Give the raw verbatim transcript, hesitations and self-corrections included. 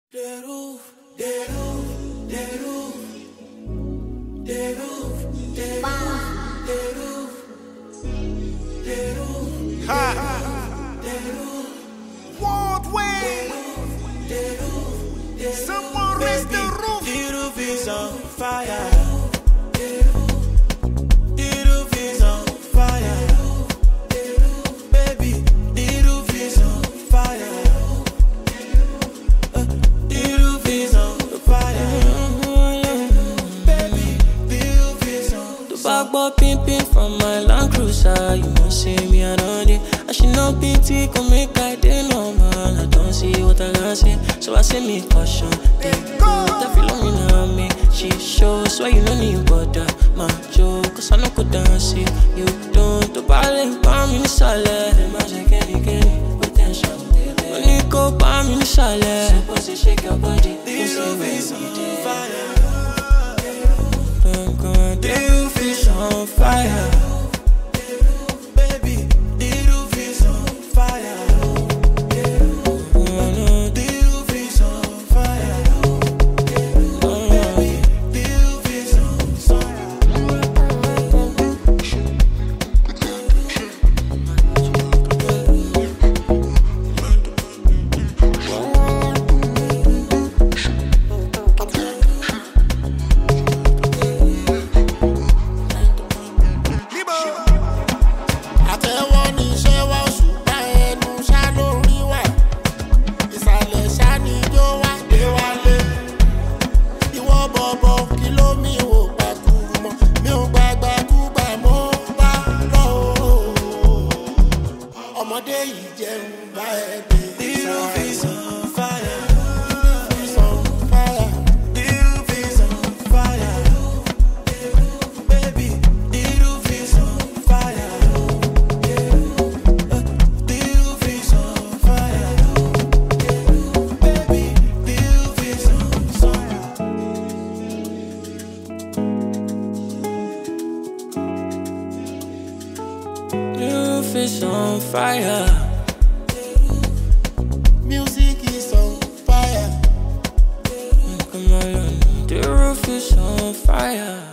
The roof, the roof, the roof, the roof, the roof, the roof, the roof, Ha! the roof, World way! the roof, the roof. Someone raise the roof! The roof is on fire. The roof, the roof is on fire. The roof, baby, the roof is on fire. Uh, the roof is on fire. Baby, the roof is on The back boy pimping from my Land Cruiser. You know see me around it. I should not be T, come make I dey normal. I don't see what I can see, so I say me caution. They go, that feel on me now me. She shows why you no need bother. My joke, cause I no go dance it. You don't, the ballet, palm in the salad. The magic, any, any, potential. When you go, palm in the salad. Suppose you shake your body. the roof is on fire. The roof is on fire. Baby, the roof is on fire. The roof is on fire. Baby, the roof is on fire. Àtẹ́wọ́ ní iṣẹ́ wa ṣùgbọ́n ẹnu ṣá lórí wà. Ìsàlẹ̀ ṣá ni ijó wá dé wálé. Ìwọ bọ̀bọ̀ kí ló mi ò gbàgbọ́ mọ́. Mi ò gbàgbà kúgbà mo bá lọ. Ọmọdé yìí jẹun bá ẹ dé. The roof is on fire. Sàn fáyà. The roof is on fire. Baby, the roof is on fire. The roof is on fire. Baby, the roof is on fire. The roof is on fire. Music is on fire. Come on, the roof is on fire.